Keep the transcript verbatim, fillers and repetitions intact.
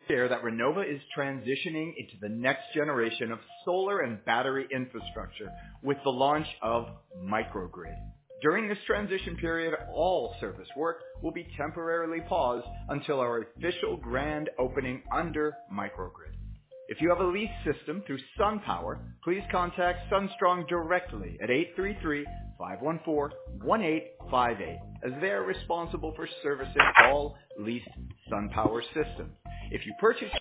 share that Renova is transitioning into the next generation of solar and battery infrastructure with the launch of microgrid. During this transition period, all service work will be temporarily paused until our official grand opening under microgrid. If you have a lease system through SunPower, please contact SunStrong directly at eight three three, five one four, one eight five eight, as they are responsible for servicing all leased SunPower systems. If you purchase